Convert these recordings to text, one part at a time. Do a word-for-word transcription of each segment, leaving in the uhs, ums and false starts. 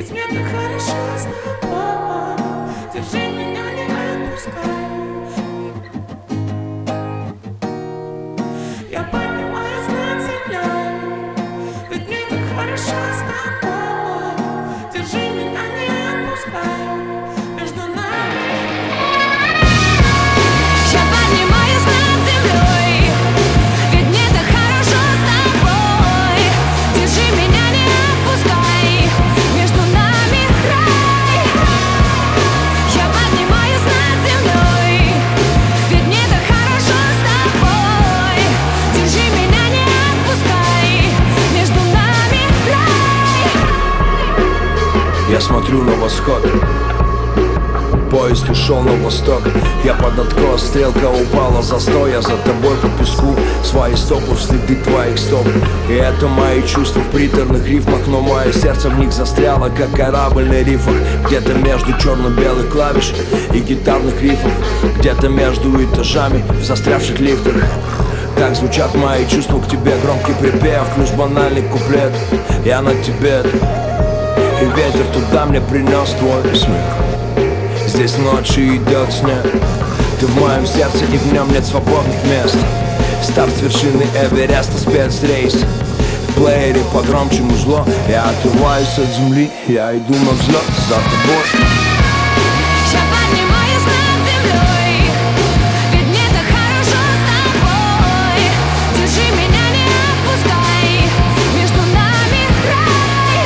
Ведь мне так хорошо с тобой. Держи меня, не отпускай. Я поднимаюсь над землей. Ведь мне так хорошо с тобой. Держи меня, не отпускай. Между нами Я поднимаюсь над землей. Ведь мне так хорошо с тобой. Держи меня, не отпускай. Между нами рай. Я поднимаюсь над землей. Ведь мне так хорошо с тобой. Держи меня, не отпускай. Между нами рай. Я смотрю на восход, поезд ушел на восток. Я под откос, стрелка упала, застой. Я за тобой по песку, свои стопы в следы твоих стоп. И это мои чувства в приторных рифмах, но мое сердце в них застряло, как корабль на рифах. Где-то между черно-белых клавиш и гитарных рифов, где-то между этажами в застрявших лифтах. Так звучат мои чувства к тебе, громкий припев плюс банальный куплет. Я на тебе, и ветер туда мне принес твой смех. Здесь ночью идет снег. Ты в моем сердце, и в нем нет свободных мест. Старт с вершины Эвереста, спецрейс. В плеере погромче музло. Я отрываюсь от земли, я иду на взлет за тобой. Я поднимаюсь над землей. Ведь мне так хорошо с тобой. Держи меня, не отпускай. Между нами рай.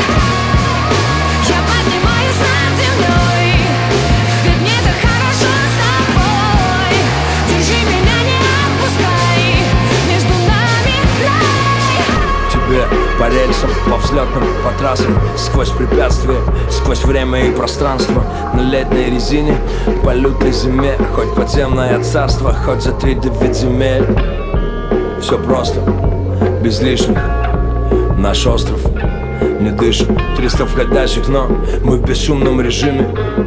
Я поднимаюсь над землей. Ведь мне так хорошо с тобой. Держи меня, не отпускай. Между нами рай. Тебе по рельсам, по взлетным, по трассам, сквозь препятствия, сквозь время и пространство. На летней резине, по лютой зиме. Хоть подземное царство, хоть за три девять земель. Все просто, без лишних. Наш остров не дышит. Триста входящих, но мы в бесшумном режиме.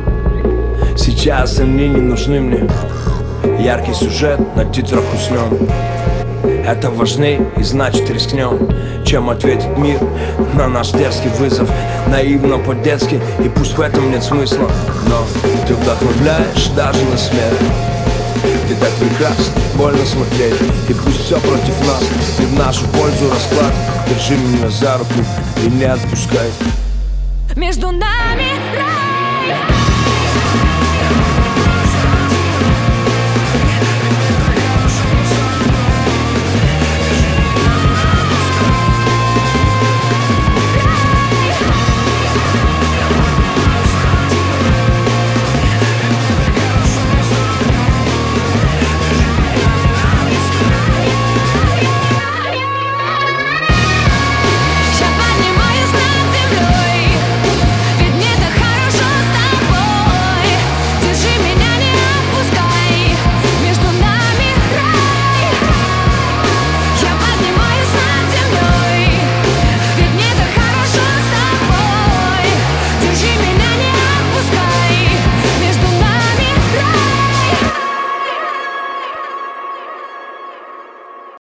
Сейчас они не нужны мне. Яркий сюжет на титрах уснем. Это важней и значит рискнем, чем ответит мир на наш дерзкий вызов. Наивно по-детски, и пусть в этом нет смысла, но ты вдохновляешь даже на смерть. Ты так прекрасна, больно смотреть. И пусть все против нас, и в нашу пользу расклад. Держи меня за руку и не отпускай. Между нами рай.